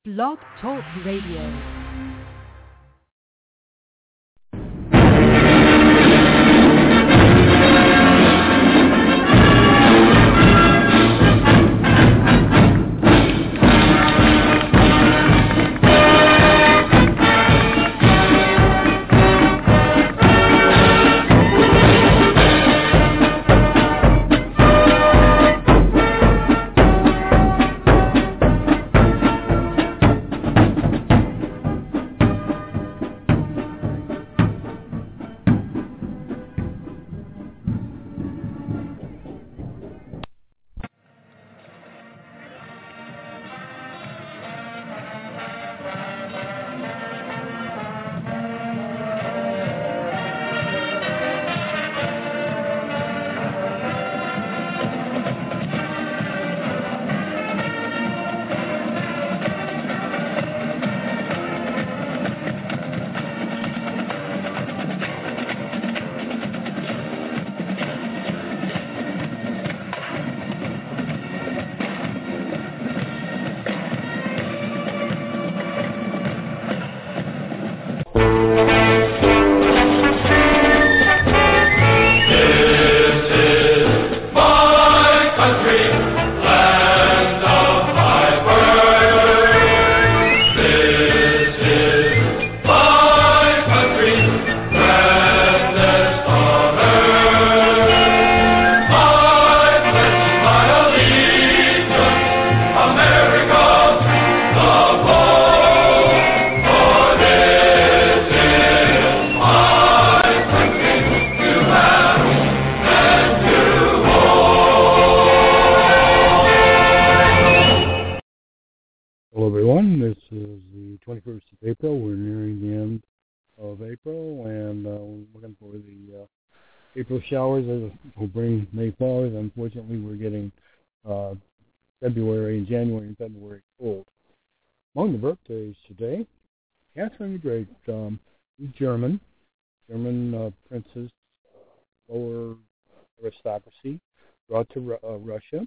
Blog Talk Radio. Showers will bring May flowers. Unfortunately, we're getting January and February cold. Among the birthdays today, Catherine the Great, German princess, lower aristocracy, brought to Russia,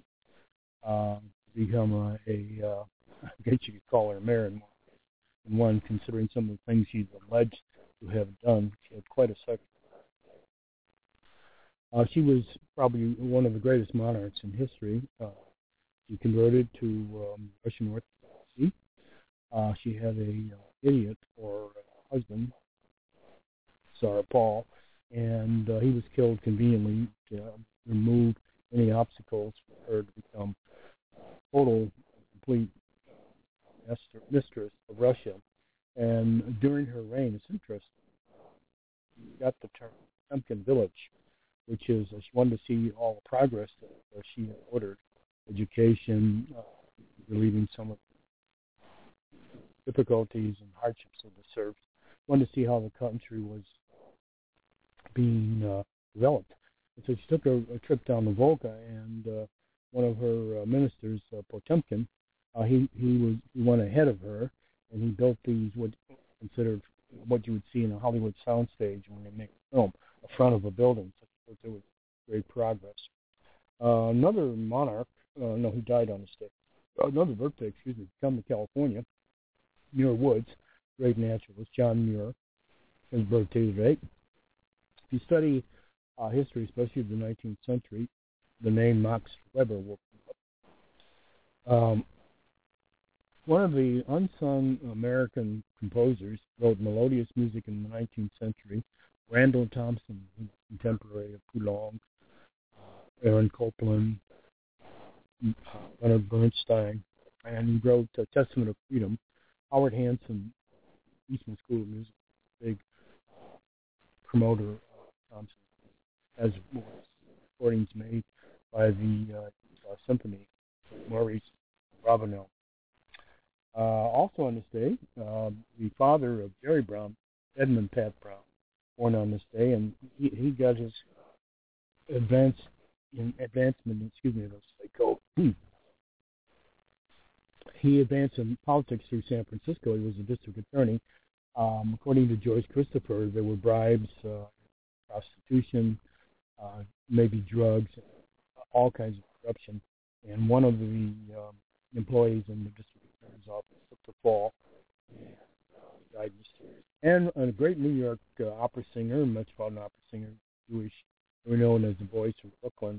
become I guess you could call her a American one, considering some of the things she's alleged to have done. She had quite a second. She was probably one of the greatest monarchs in history. She converted to Russian Orthodoxy. She had a idiot for husband, Tsar Paul, and he was killed conveniently to remove any obstacles for her to become total, complete mistress of Russia. And during her reign, it's interesting, she got the term Potemkin Village, which is she wanted to see all the progress that she had ordered, education, relieving some of the difficulties and hardships of the serfs. Wanted to see how the country was being developed. And so she took a trip down the Volga, and one of her ministers, Potemkin, he went ahead of her, and he built these what you would see in a Hollywood soundstage when they make a film, the front of a building. There was great progress. Another monarch, he died on this day. Another birthday, come to California. Muir Woods, great naturalist, John Muir, his birthday today. If you study history, especially of the 19th century, the name Max Weber will come up. One of the unsung American composers wrote melodious music in the 19th century. Randall Thompson, contemporary of Poulenc, Aaron Copland, Leonard Bernstein, and he wrote Testament of Freedom. Howard Hanson, Eastman School of Music, big promoter of Thompson, as recordings made by the symphony, Maurice Ravenel. Also on this day, the father of Jerry Brown, Edmund Pat Brown, born on this day, and he got his advancement. He advanced in politics through San Francisco. He was a district attorney. According to George Christopher, there were bribes, prostitution, maybe drugs, all kinds of corruption. And one of the employees in the district attorney's office took to fall. And, died in the series. And a great New York opera singer, metropolitan opera singer, Jewish. They were known as the Boys from Brooklyn.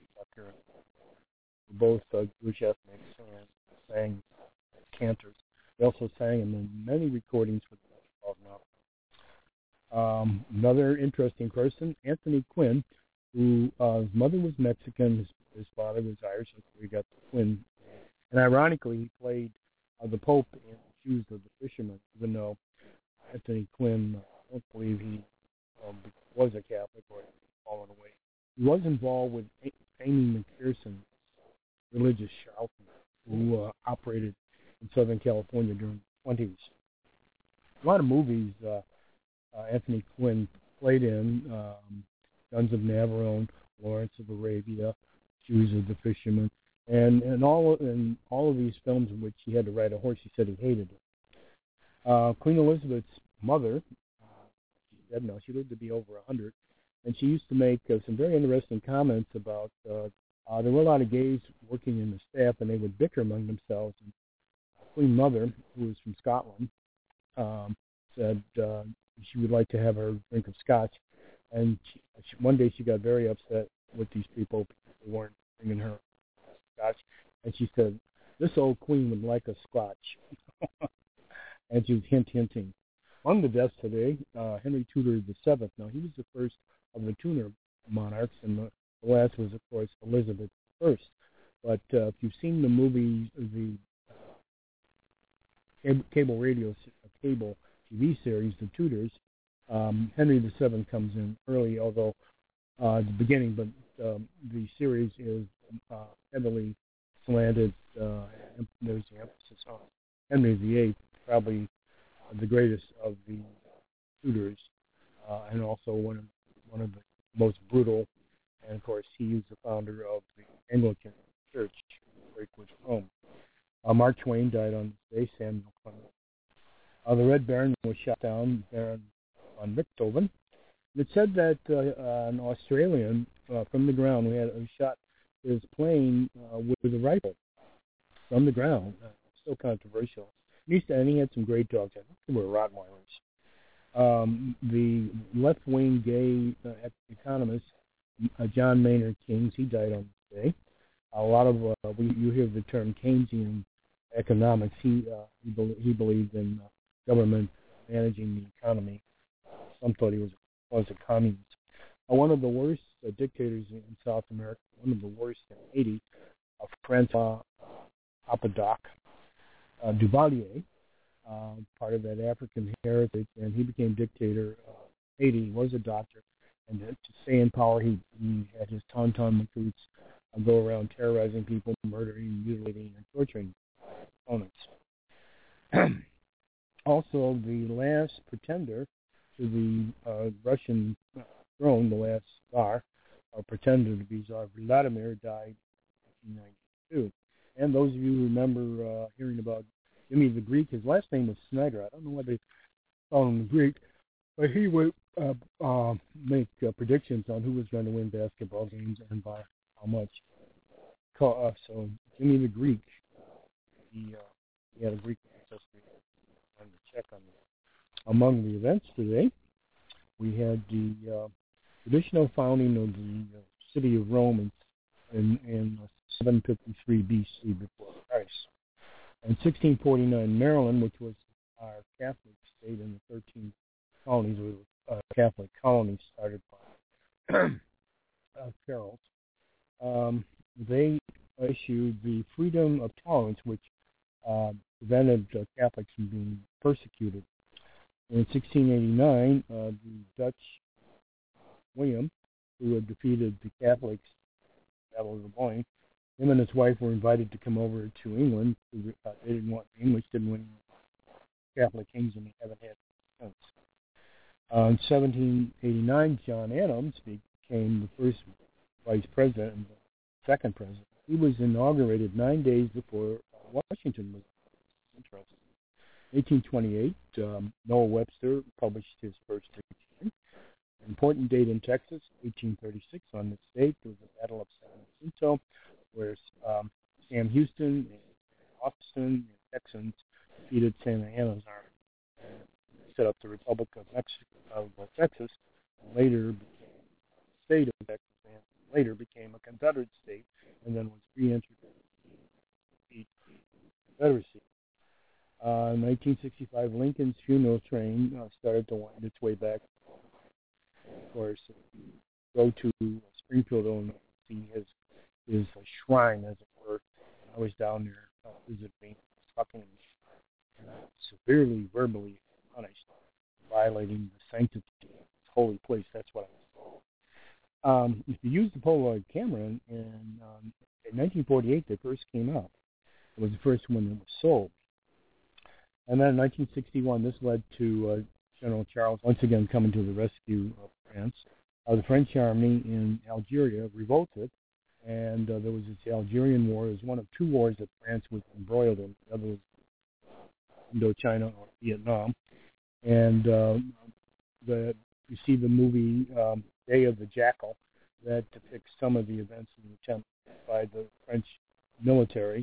Both Jewish ethnics and sang as cantors. They also sang in many recordings with the Metropolitan Opera. Another interesting person, Anthony Quinn, who his mother was Mexican, his father was Irish, so we got the Quinn. And ironically, he played the Pope in Shoes of the Fisherman, even though Anthony Quinn, I don't believe he was a Catholic or had fallen away. He was involved with Amy McPherson, religious charlatan, who operated in Southern California during the 20s. A lot of movies Anthony Quinn played in, Guns of Navarone, Lawrence of Arabia, Shoes of the Fisherman, and all of these films in which he had to ride a horse, he said he hated it. Queen Elizabeth's mother, she's dead now, she lived to be over 100, and she used to make some very interesting comments about there were a lot of gays working in the staff, and they would bicker among themselves. And Queen Mother, who was from Scotland, said she would like to have her drink of scotch. And one day she got very upset with these people because they weren't bringing her scotch. And she said, "This old queen would like a scotch." And she was hinting. Among the deaths today, Henry Tudor VII. Now, he was the first of the Tudor monarchs, and the last was, of course, Elizabeth I. But if you've seen the movie, the cable TV series, The Tudors, Henry VII comes in early, although at the beginning, but the series is heavily slanted. There's the emphasis on Henry VIII, probably the greatest of the Tudors, and also one of the most brutal. And of course, he is the founder of the Anglican Church, Lakewood, Rome. Mark Twain died on this day. Samuel Clemens. The Red Baron was shot down, Baron von Richthofen. It said that an Australian from the ground who shot his plane with a rifle from the ground. Still controversial. And he had some great dogs. I think they were Rottweilers. The left-wing gay economist John Maynard Keynes, he died on this day. A lot of you hear the term Keynesian economics. He believed in government managing the economy. Some thought he was a communist. One of the worst dictators in South America, one of the worst in Haiti, Francois Apadoc Duvalier, part of that African heritage, and he became dictator of Haiti. He was a doctor, and to stay in power, he had his tauntaun recruits go around terrorizing people, murdering, mutilating, and torturing opponents. Also, the last pretender to the Russian throne, the last Tsar, or pretender to be Tsar, Vladimir, died in 1992. And those of you who remember hearing about Jimmy the Greek, his last name was Snyder. I don't know why they call him the Greek, but he would make predictions on who was going to win basketball games and by how much. So Jimmy the Greek, he had a Greek ancestry. I'm going to check on that. Among the events today, we had the traditional founding of the city of Rome in 753 B.C. before Christ. In 1649, Maryland, which was our Catholic state in the 13 colonies, was a Catholic colony started by Charles. They issued the Freedom of Tolerance, which prevented Catholics from being persecuted. In 1689, the Dutch William, who had defeated the Catholics at the Battle of the Boyne, him and his wife were invited to come over to England. They didn't want the English didn't want Catholic kings, and they haven't had since. In 1789, John Adams became the first vice president and the second president. He was inaugurated 9 days before Washington was. Interesting. 1828, Noah Webster published his first dictionary. An important date in Texas, 1836, on this date, there was the Battle of San Jacinto, where Sam Houston and Austin and Texans defeated Santa Anna's army, set up the Republic of Texas, and later became the state of Texas, and later became a Confederate state, and then was reintroduced to the Confederacy. In 1965, Lincoln's funeral train started to wind its way back. Of course, if you go to Springfield, Illinois, see his shrine, as it were. I was down there visiting, fucking severely verbally punished, violating the sanctity of this holy place. That's what I was told. If you use the Polaroid camera, in 1948, they first came out. It was the first one that was sold. And then in 1961, this led to General Charles once again coming to the rescue of France. The French army in Algeria revolted, and there was this Algerian War. It was one of two wars that France was embroiled in. The other was Indochina or Vietnam. And you see the movie Day of the Jackal that depicts some of the events in the attempt by the French military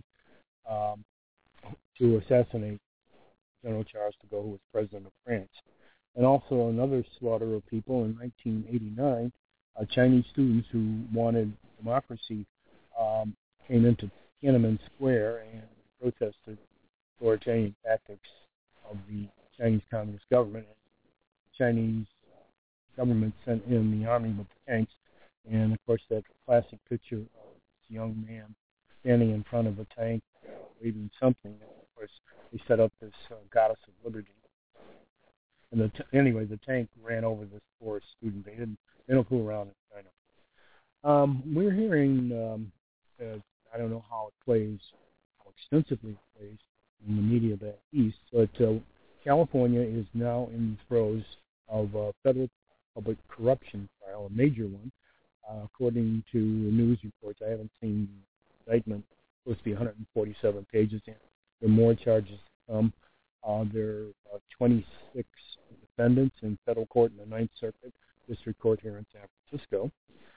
to assassinate General Charles de Gaulle, who was president of France. And also another slaughter of people in 1989, Chinese students who wanted democracy came into Tiananmen Square and protested authoritarian tactics of the Chinese Communist government. The Chinese government sent in the army with the tanks, and of course that classic picture of this young man standing in front of a tank waving something. And of course, they set up this goddess of liberty. And anyway, the tank ran over this poor student. They don't fool around in China. We're hearing, I don't know how it plays, how extensively it plays in the media back east, but California is now in the throes of a federal public corruption trial, a major one. According to the news reports, I haven't seen the indictment. It's supposed to be 147 pages. And there are more charges to come. There are 26 defendants in federal court in the Ninth Circuit District Court here in San Francisco.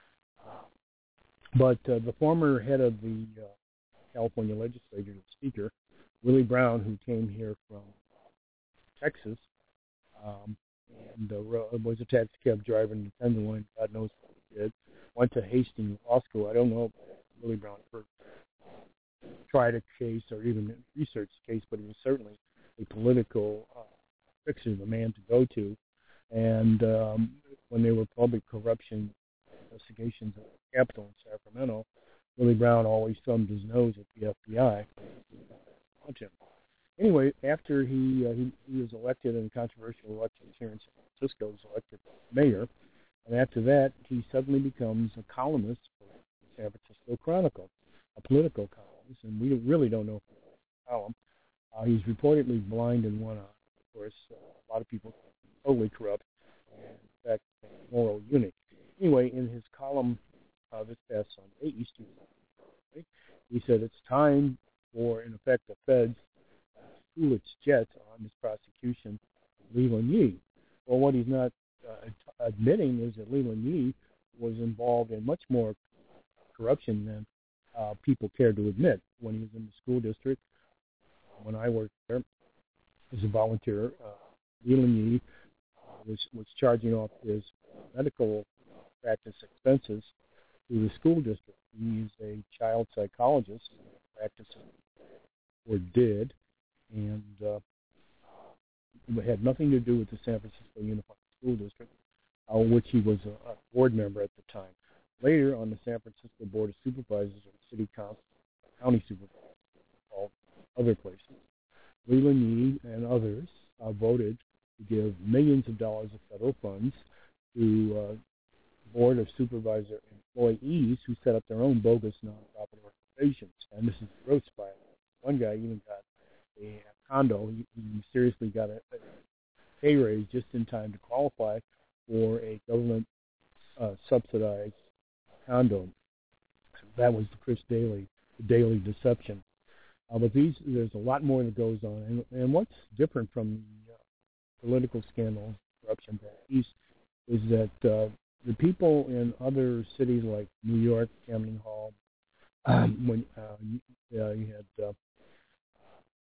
But the former head of the California legislature, the Speaker, Willie Brown, who came here from Texas, and was a taxi cab driver in the Tenderloin, God knows what he did, went to Hastings Law School. I don't know if Willie Brown ever tried a case or even researched a case, but he was certainly a political fixer, the man to go to. And when there were public corruption investigations at the Capitol in Sacramento, Willie Brown always thumbed his nose at the FBI. Anyway, after he was elected in controversial elections here in San Francisco, was elected mayor, and after that, he suddenly becomes a columnist for the San Francisco Chronicle, a political columnist, and we really don't know if it's a column. He's reportedly blind in one eye. Of course, a lot of people think he's totally corrupt and, in fact, a moral eunuch. Anyway, in his column this past Sunday, Easter Sunday, he said it's time for, in effect, the feds to cool its jets on this prosecution of Leland Yee. Well, what he's not admitting is that Leland Yee was involved in much more corruption than people care to admit. When he was in the school district, when I worked there as a volunteer, Leland Yee was charging off his medical practice expenses to the school district. He's a child psychologist, practicing or did, and it had nothing to do with the San Francisco Unified School District, which he was a board member at the time. Later, on the San Francisco Board of Supervisors or City Council, County Supervisors, all other places, Leland Yee and others voted to give millions of dollars of federal funds to Board of Supervisor employees who set up their own bogus nonprofit organizations. And this is gross violence. One guy even got a condo. He seriously got a pay raise just in time to qualify for a government subsidized condo. That was the Chris Daly, the Daily Deception. But there's a lot more that goes on. And what's different from the political scandal, corruption back east, is that the people in other cities like New York, Camden Hall, when you had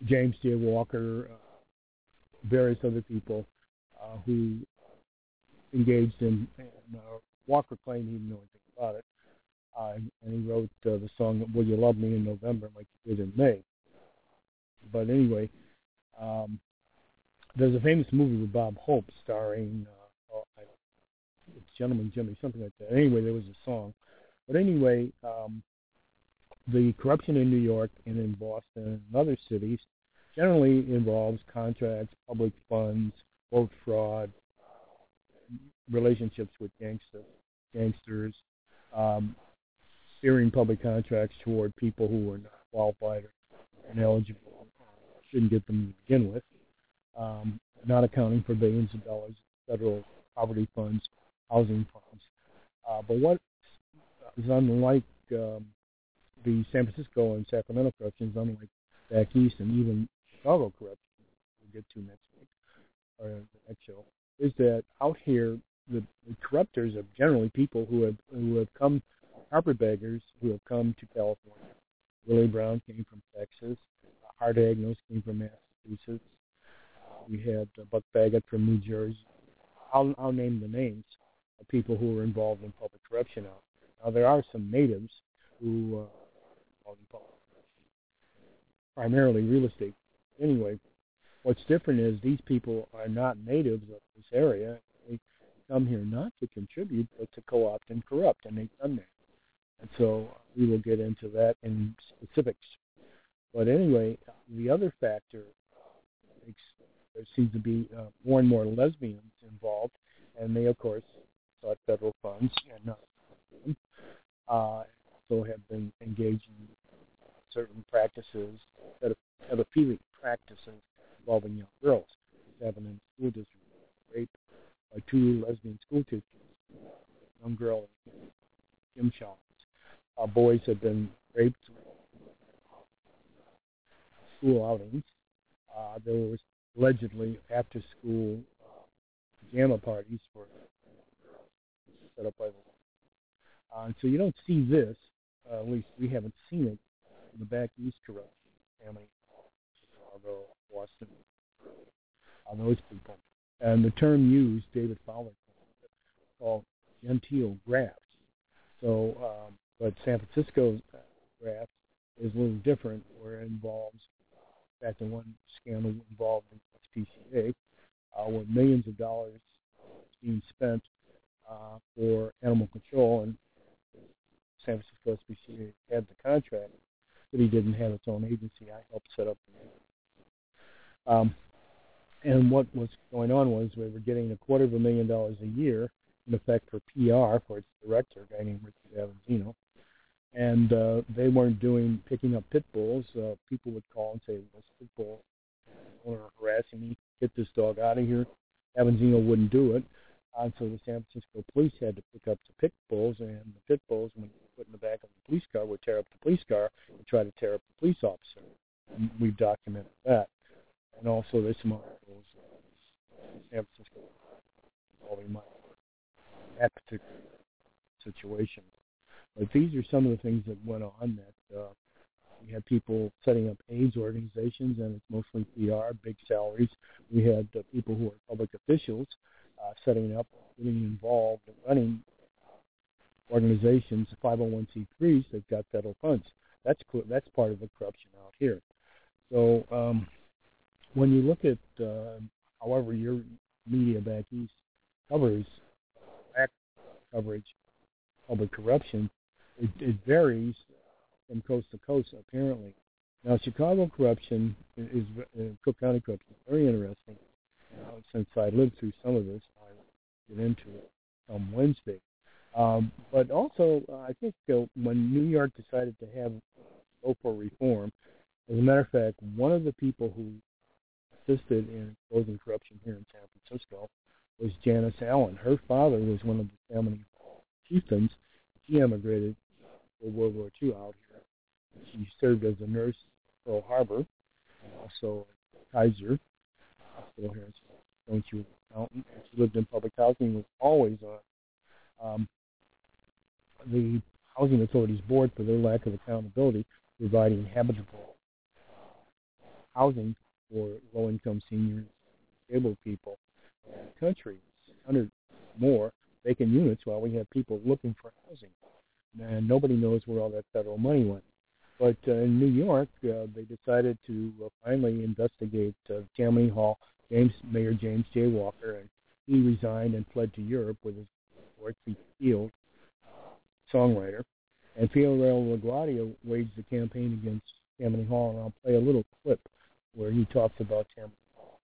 James J. Walker, various other people who engaged in Walker claimed he didn't know anything about it. And he wrote the song "Will You Love Me in November" like he did in May. But anyway, there's a famous movie with Bob Hope starring Gentleman Jimmy, something like that. Anyway, there was a song. But anyway, the corruption in New York and in Boston and other cities generally involves contracts, public funds, vote fraud, relationships with gangsters, steering public contracts toward people who are not qualified or ineligible, shouldn't get them to begin with, not accounting for billions of dollars of federal poverty funds, housing funds. But what is unlike the San Francisco and Sacramento corruption, is unlike back east and even Chicago corruption, we'll get to next week, or the next show, is that out here the corruptors are generally people who have come, carpetbaggers who have come to California. Willie Brown came from Texas. Art Agnos came from Massachusetts. We had Buck Baggett from New Jersey. I'll name the names of people who were involved in public corruption out there. Now, there are some natives who are involved in public corruption, primarily real estate. Anyway, what's different is these people are not natives of this area. They come here not to contribute, but to co-opt and corrupt, and they've done that. And so we will get into that in specifics. But anyway, the other factor, there seems to be more and more lesbians involved, and they, of course, sought federal funds and not so have been engaged in certain practices, pedophilic practices involving young girls. This happened in the school district. Rape by 2 lesbian school teachers, a young girl and Kim Shaw. Boys have been raped school outings. There was allegedly after-school pajama parties for set up by the so you don't see this, at least we haven't seen it, in the back east corruption, family, Chicago, Boston, those people. And the term used, David Fowler called genteel graft. So, but San Francisco's graft is a little different, where it involves, in fact, in one scandal involved in SPCA, where millions of dollars being spent for animal control, and San Francisco SPCA had the contract, but he didn't have its own agency. I helped set up the and what was going on was we were getting $250,000 a year, in effect, for PR for its director, a guy named Richard Avanzino. And they weren't picking up pit bulls. People would call and say, "This pit bull owner harassing me. Get this dog out of here." Avanzino wouldn't do it. And so the San Francisco police had to pick up the pit bulls, and the pit bulls, when put in the back of the police car, would tear up the police car and try to tear up the police officer. And we've documented that. And also there's some articles in San Francisco involving that particular situation. But these are some of the things that went on that we had people setting up AIDS organizations, and it's mostly PR, big salaries. We had people who are public officials setting up, getting involved in running organizations, 501c3s that got federal funds. That's part of the corruption out here. So when you look at, however, your media back east covers public corruption, it varies from coast to coast, apparently. Now, Chicago corruption is Cook County corruption is very interesting. Since I lived through some of this, I'll get into it on Wednesday. But also, I think when New York decided to go for reform, as a matter of fact, one of the people who assisted in exposing corruption here in San Francisco was Janice Allen. Her father was one of the family chieftains. She emigrated for World War II out here. She served as a nurse at Pearl Harbor, and also at Kaiser Hospital here in San Francisco. She was an accountant, and she lived in public housing, was always on the Housing Authority's board for their lack of accountability, providing habitable housing for low-income seniors, disabled people in the country. 100 more vacant units while we have people looking for housing. And nobody knows where all that federal money went. But in New York, they decided to finally investigate Tammany Hall, Mayor James J. Walker, and he resigned and fled to Europe with his Dorothy Field, songwriter. And Fiorello LaGuardia waged the campaign against Tammany Hall, and I'll play a little clip where he talks about Tammany Hall.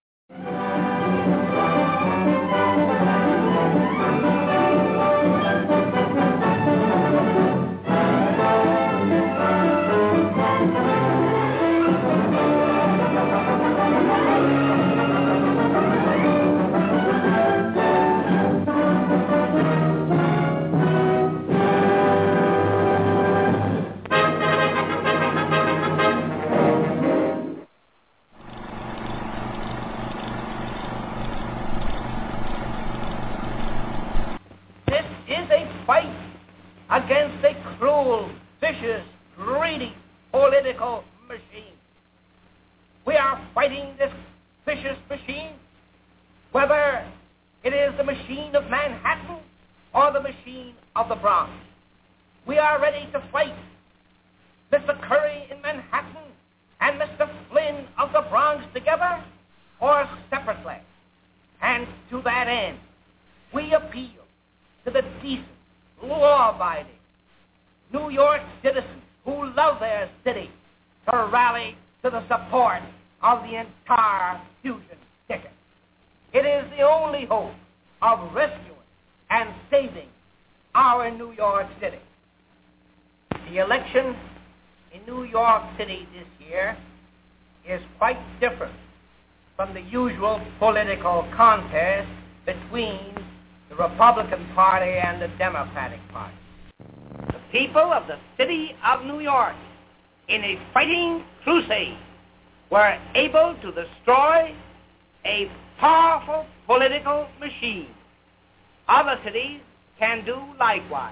Against a cruel, vicious, greedy political machine. We are fighting this vicious machine, whether it is the machine of Manhattan or the machine of the Bronx. We are ready to fight Mr. Curry in Manhattan and Mr. Flynn of the Bronx together or separately. And to that end, we appeal to the decent, law-abiding New York citizens who love their city to rally to the support of the entire fusion ticket. It is the only hope of rescuing and saving our New York City. The election in New York City this year is quite different from the usual political contest between the Republican Party and the Democratic Party. The people of the city of New York, in a fighting crusade, were able to destroy a powerful political machine. Other cities can do likewise.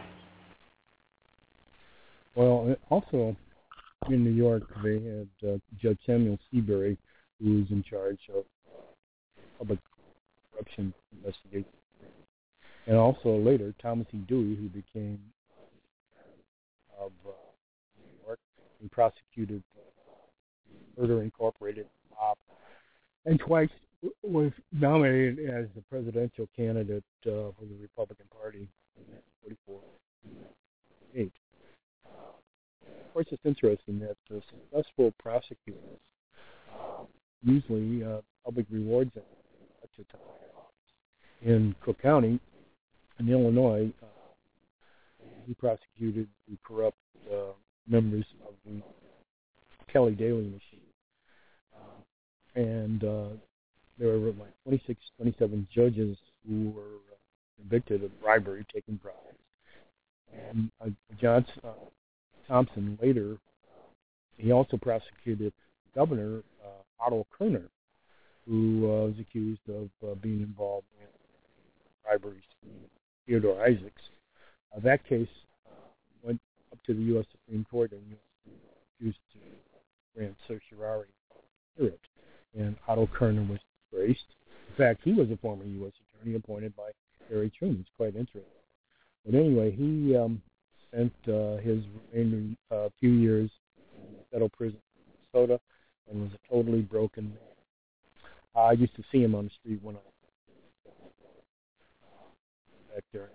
Well, also in New York, they had Judge Samuel Seabury, who was in charge of public corruption investigation. And also later, Thomas E. Dewey, who became of New York, and prosecuted Murder Incorporated, and twice was nominated as the presidential candidate for the Republican Party in 1944-8. Of course, it's interesting that successful prosecutors usually public rewards them at the time. In Cook County, in Illinois, he prosecuted the corrupt members of the Kelly Daly machine. And there were like 27 judges who were convicted of bribery, taking bribes. And John Thompson later, he also prosecuted Governor Otto Kerner, who was accused of being involved in briberies from Theodore Isaacs. That case went up to the U.S. Supreme Court and used to grant certiorari for it. And Otto Kerner was disgraced. In fact, he was a former U.S. attorney appointed by Harry Truman. It's quite interesting. But anyway, he spent his remaining few years in federal prison in Minnesota and was a totally broken man. I used to see him on the street when I was back there.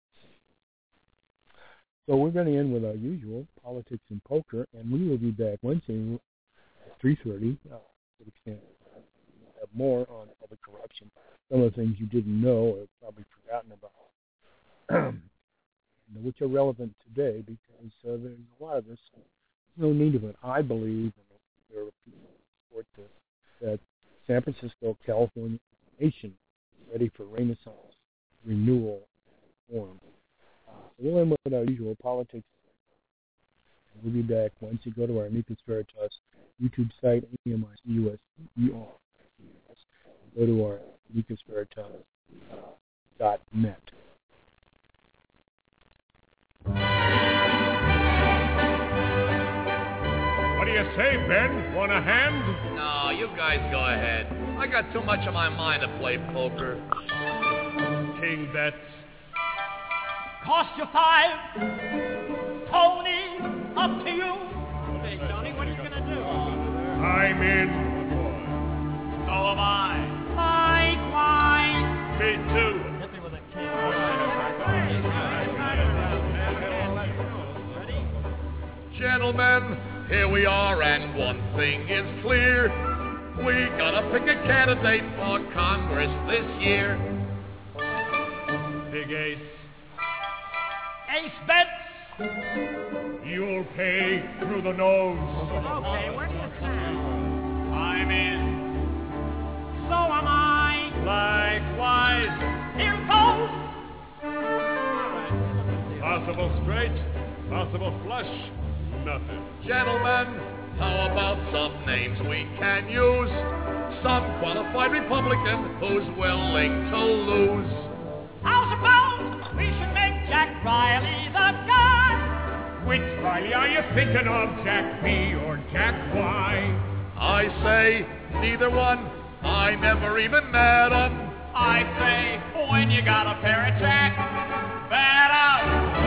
So we're going to end with our usual politics and poker, and we will be back Wednesday at 3:30. To the extent we'll have more on public corruption. Some of the things you didn't know or probably forgotten about, which are relevant today because there's a lot of this. There's no need of it. I believe, and there are people who support this, that San Francisco, California, nation is ready for renaissance, renewal, and reform. We'll end with our usual politics. We'll be back once you go to our Amicus Veritas YouTube site, AMICUS. Go to our Amicus Veritas .net. What do you say, Ben? Want a hand? No, you guys go ahead. I got too much on my mind to play poker. King bets. Cost you 5. Tony, up to you. Hey, Tony, what are you going to do? I'm in. So am I. Likewise. Me too. Hit me with a king. Gentlemen, here we are, and one thing is clear. We gotta pick a candidate for Congress this year. Big ace. Ace bets. You'll pay through the nose. Okay, where do you stand? I'm in. So am I. Likewise. Here goes. Possible straight, possible flush, nothing. Gentlemen, how about some names we can use? Some qualified Republican who's willing to lose. How's about we should make Jack Riley the guy? Which Riley are you thinking of, Jack B or Jack Y? I say neither one. I never even met 'em. I say when you got a pair of Jack, bet up.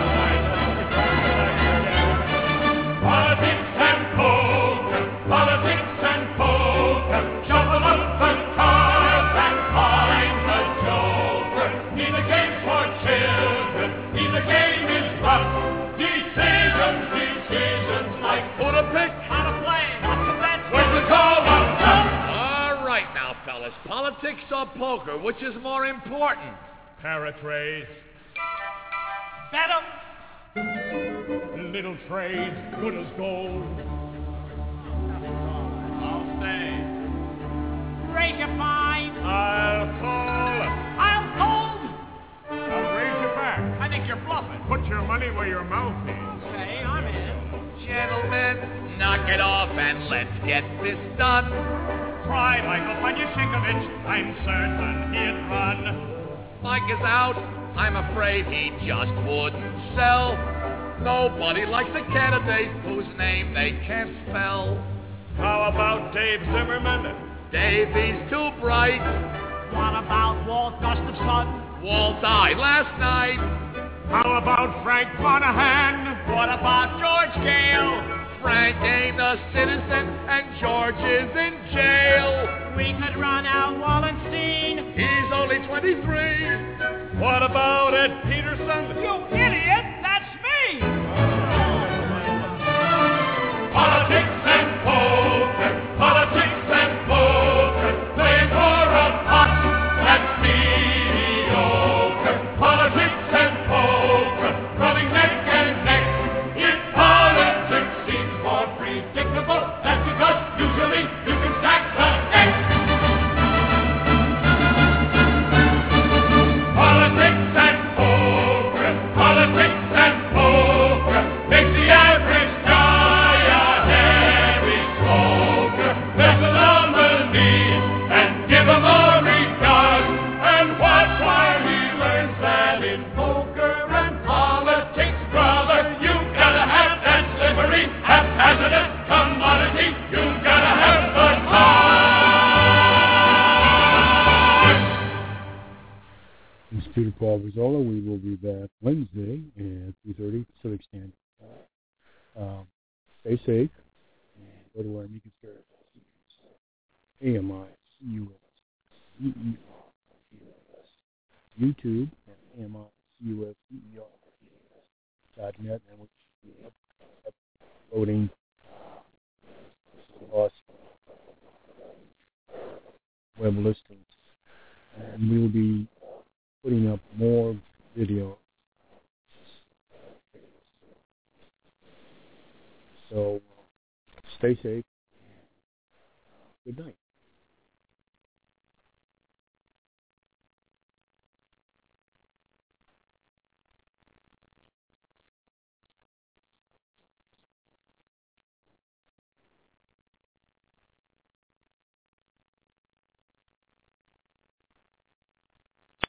Politics and poker, politics and poker, shuffle up the cards and find the joker. Neither game's for children, neither game is rough. Decisions like Who to pick? How to play, not to bet. when the call of love. All right now, fellas. Politics or poker, which is more important? Paraphrase, Bet 'em. little trade, good as gold. I'll stay. Raise your fine. I'll call. I'll hold. I'll raise you back. I think you're bluffing. Put your money where your mouth is. Okay, I'm in. Gentlemen, knock it off and let's get this done. Try Michael Panyashikovich. I'm certain he'd run. Mike is out. I'm afraid he just wouldn't sell. Nobody likes a candidate whose name they can't spell. How about Dave Zimmerman? Davey's too bright. What about Walt Gustafson? Walt died last night. How about Frank Monahan? What about George Gale? Frank ain't a citizen and George is in jail. We could run Al Wallenstein. He's only 23. What about Ed Peterson? You idiot! That's me! Politics and poker, politics and poker, playing for a pot that's mediocre. Politics and poker, running neck and neck. If politics seems more predictable, that's because usually you can stack the deck. Politics and poker, politics and poker, makes the average guy a heavy smoker. Let the nominees and give him more regard, and watch while he learns that in poker and politics, brother, you gotta have that slippery, haphazardous commodity. You gotta have the card. This is Peter Paul Rizzola. We will be back Wednesday at 3:30 Pacific Standard Time. Stay safe and go to our Amicus Curiae. AMI CUS YouTube and AMI CUS .net, and we'll be uploading us web listings, and we will be putting up more video. So stay safe. Good night.